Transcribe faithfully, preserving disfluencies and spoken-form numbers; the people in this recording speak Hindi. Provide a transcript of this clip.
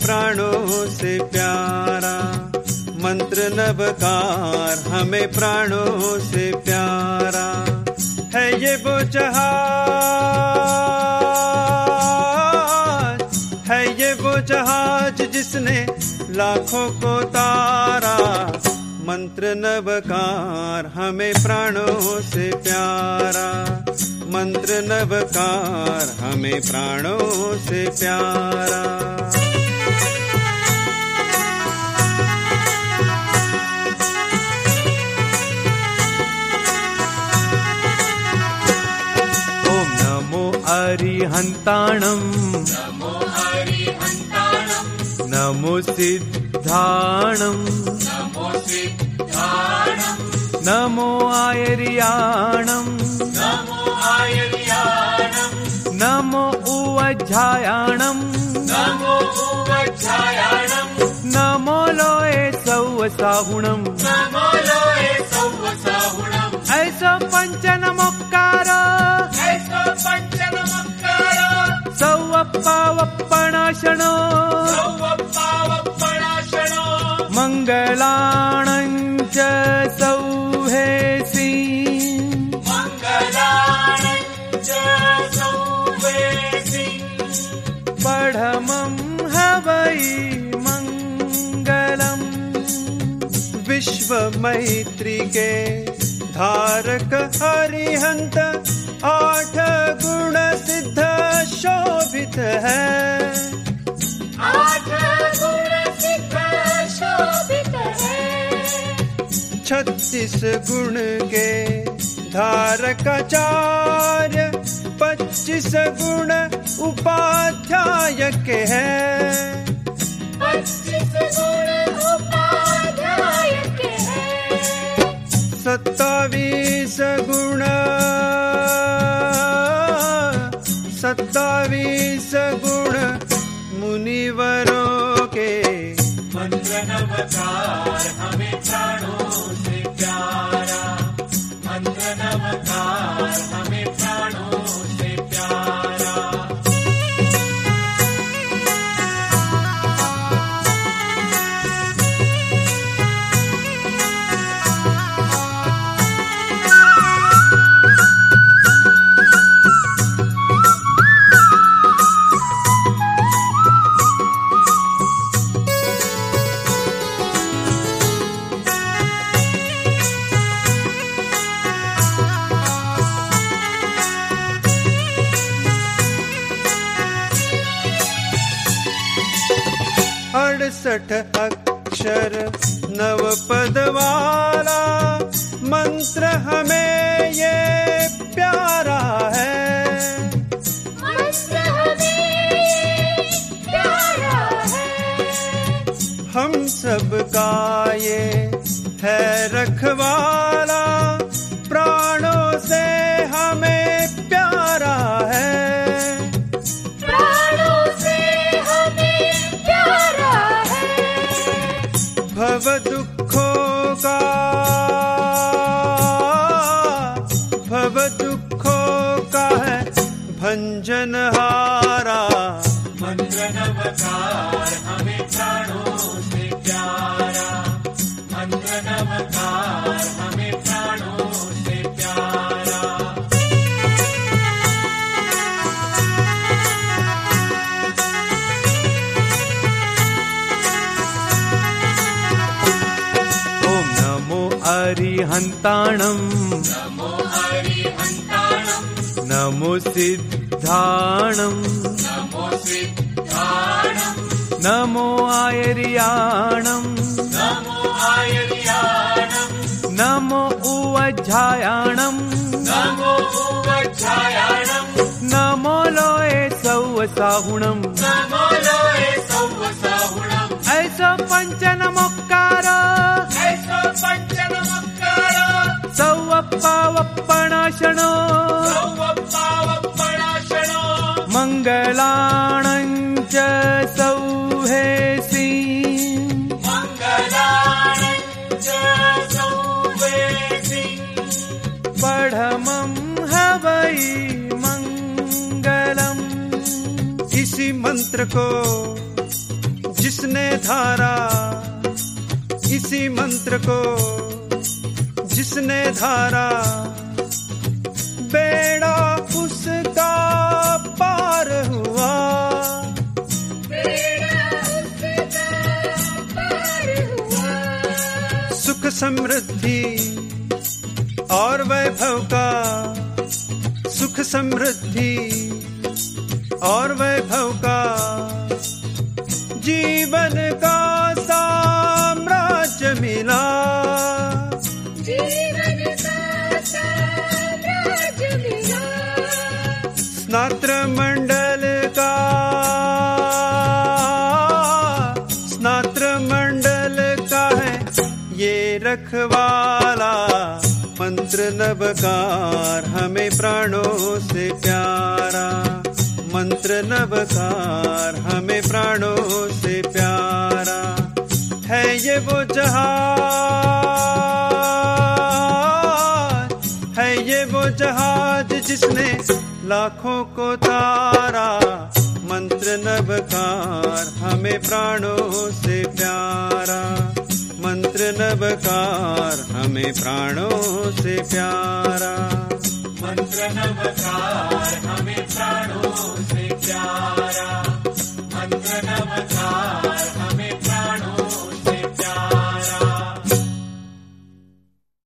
प्राणों से प्यारा, मंत्र नवकार हमें प्राणों से प्यारा है। ये वो जहाज है, ये वो जहाज जिसने लाखों को तारा। मंत्र नवकार हमें प्राणों से प्यारा, मंत्र नवकार हमें प्राणों से प्यारा। ओम नमो अरिहंताणं, नमो अरिहंताणं, नमो सिद्धाणं, नमो सिद्धाणं, नमो आयर्याणं, नमो आयर्याणं, नमो उवज्झायाणं, नमो उवज्झायाणं, नमो लोये सौवसाहुणं। नमो लोये सौवसाहुणं। ऐसो पंचनमोक्कार, ऐसो पंचनमस्कार, सौवप्पावप्पणाशनो, सौवप्पावप्पणाशनो, मङ्गलाणं च सौहेसि, मङ्गलाणं च सौवेसि, पढमं हवै मङ्गलम्। विश्व मैत्री के धारक अरिहंत, आठ गुण सिद्ध शोभित है। आठ गुण सिद्ध शोभित है। छत्तीस गुण के धारकाचार्य, पच्चीस गुण उपाध्याय के हैं। पच्चीस गुण उपाध्याय के हैं। सत्तावीस गुण सत्तावीस गुण मुनिवरों के। मंत्र नवकार हमें प्राणों से प्यारा, मंत्र नवकार हमें प्राणों से प्यारा। अड़सठ अक्षर नव पद वाला मंत्र हमें ये प्यारा है। मंत्र हमें प्यारा है। हम सब का ये है रखवाला, प्राणों से हमें प्यारा है। भव दुखों का भव दुखों का है भंजनहारा। मंत्र नवकार हमें प्राणों से प्यारा, मंत्र नवकार हमें प्राणों से प्यारा। अरिहंताणं, नमो अरिहंताणं, नमो सिद्धाणं, नमो सिद्धाणं, नमो आयर्याणं, नमो आयर्याणं, नमो उवज्झायाणं, नमो उवज्झायाणं, नमो लोये सौवसाहुणं। नमो लोये सौवसाहुणं। ऐसो पंचनमोक्कार, ऐसो पंचनमस्कार, सौवप्पावप्पणाशनो, सौवप्पावप्पणाशनो, मङ्गलाणं च सौहेसि, मङ्गलाणं च सौवेसि, पढमं हवै मङ्गलम्। इसी मंत्र को जिसने धारा इसी मंत्र को, जिसने धारा बेड़ा उसका पार हुआ, बेड़ा उसका पार हुआ। सुख समृद्धि और वैभव का, सुख समृद्धि और वैभव का जीवन का साम्राज्य मिला, जीवन का साम्राज्य मिला। स्नात्र मंडल का, स्नात्र मंडल का है ये रखवाला, मंत्र नवकार हमें प्राणों से प्यारा, मंत्र नवकार हमें प्राणों से प्यारा। है ये वो जहाज, है ये वो जहाज जिसने लाखों को तारा, मंत्र नवकार हमें प्राणों से प्यारा, मंत्र नवकार हमें प्राणों से प्यारा, मंत्र नवकार हमें प्राणों से प्यारा।